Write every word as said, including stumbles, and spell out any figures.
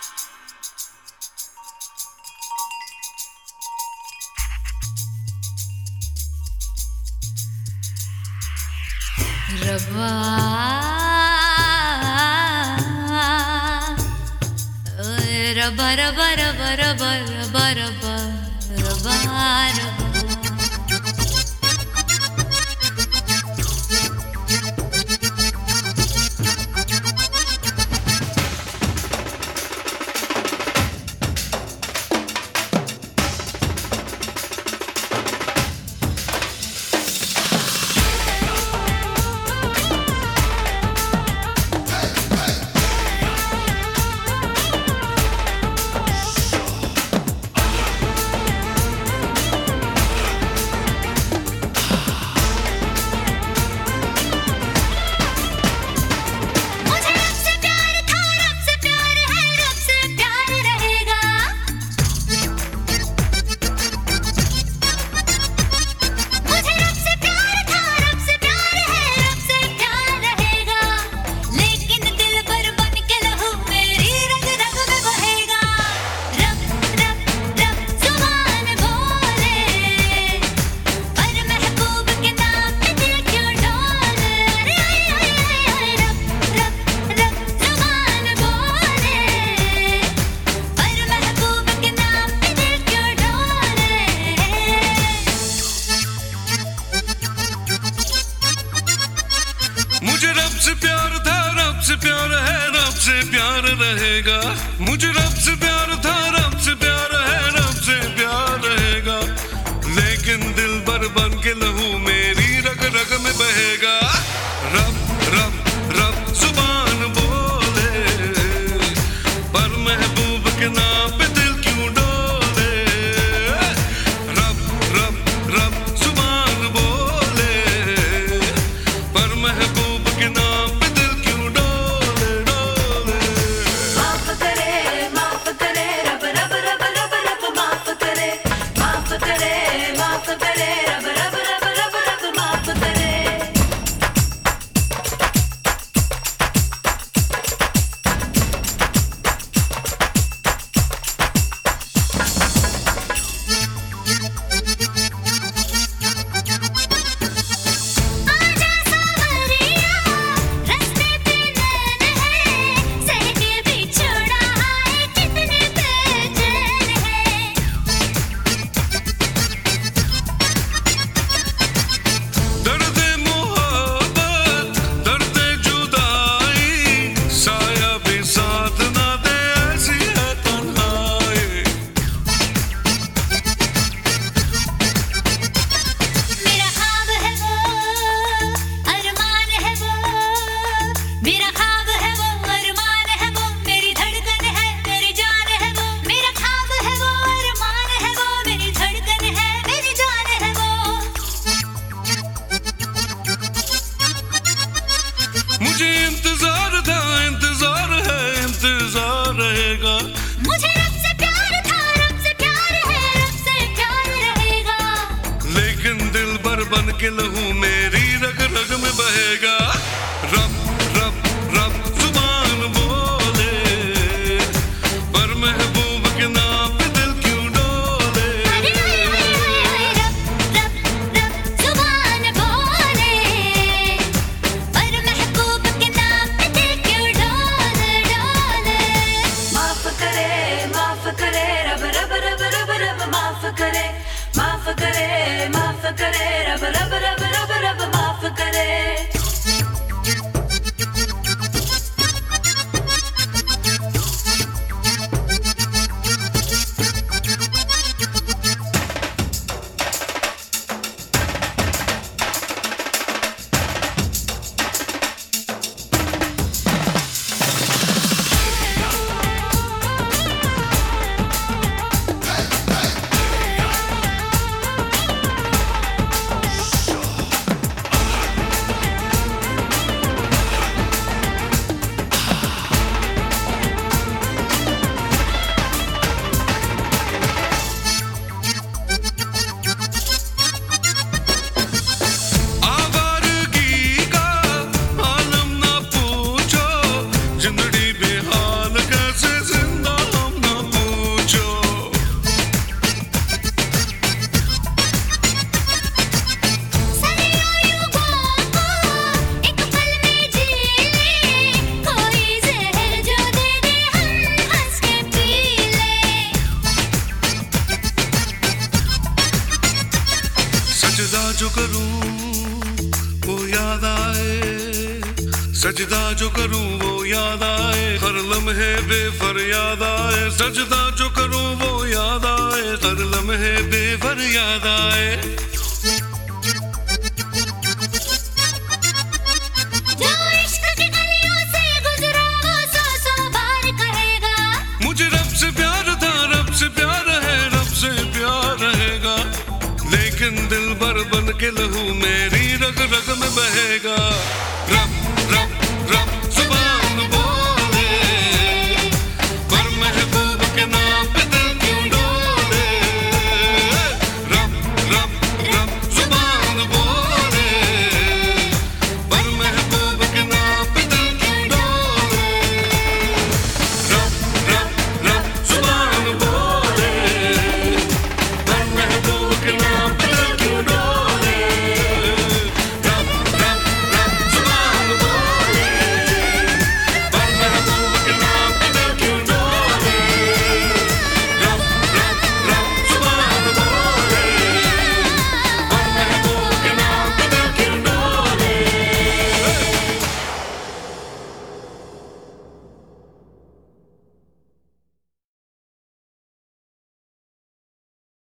रब्बा रब्बा रब्बा रब्बा रब्बा रब्बा रब्बा रब्बा मुझे रब से प्यार था, रब से प्यार है, रब से प्यार रहेगा। मुझे रब से प्यार था, रब से प्यार है, रब से प्यार रहेगा। लेकिन दिल भर बन के लहू मेरी रग रग में बहेगा। रब रब रब जुबान बोले, पर महबूब के नाम पे दिल क्यों डोले। रब रब रब जुबान बोले, पर महबूब मुझे इंतजार था, इंतजार है, इंतजार रहेगा। मुझे रब से प्यार था, रब से प्यार है, रब से प्यार रहेगा। लेकिन दिल भर बन के लहू मेरी रग रग में बहेगा। रब रब रब जुबान बोले, पर महबूब के नाम पे दिल क्यों डोले। रब रब रब जुबान बोले, पर महबूब के नाम पे दिल क्यों डोले डोले। माफ करे माफ करे रब रब रब रब रब माफ करे, माफ करे माफ करे रब रब रब रब रब माफ करे। सजदा जो करूं वो याद आए, हर लम्हे बेफरियाद आए। सजदा जो करूं वो याद आए, हर लम्हे बेफरियाद आए। जो इश्क की गलियों से गुजरा वो सौ सौ बार कहेगा, मुझे रब से प्यार था, रब से प्यार है, रब से प्यार रहेगा। लेकिन दिल भर बन के लहू मेरी रग रग में बहेगा।